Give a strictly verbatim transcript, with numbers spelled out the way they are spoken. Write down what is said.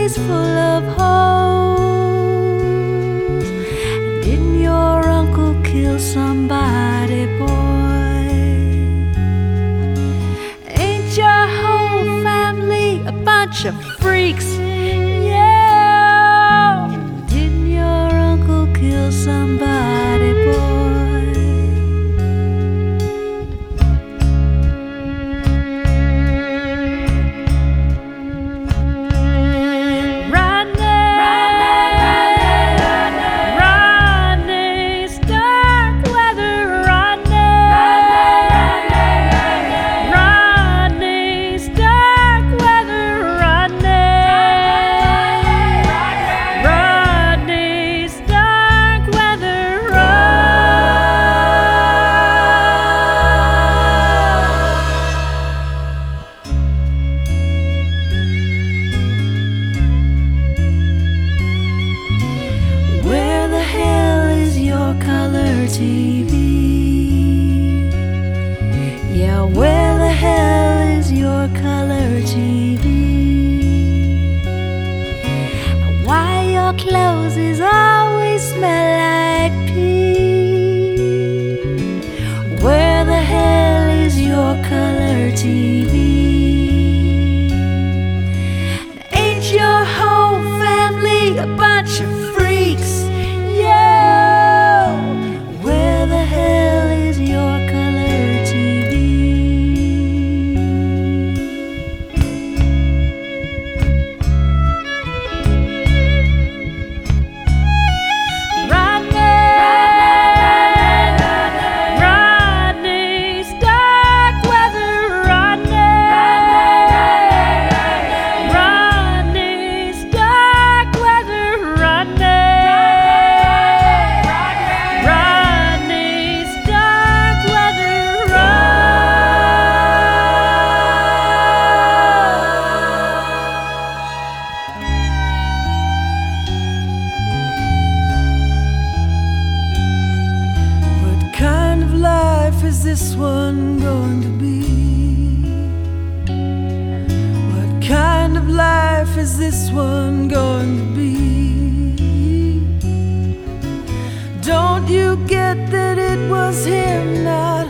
always full of holes. And didn't your uncle kill somebody, boy? Ain't your whole family a bunch of freaks? Yeah. Didn't your uncle kill somebody, boy? T V. Yeah, where the hell is your color T V? And why your clothes is always smell like pee? Where the hell is your color T V? And ain't your whole family a bunch of freaks? Is this one going to be? What kind of life is this one going to be? Don't you get that it was him, not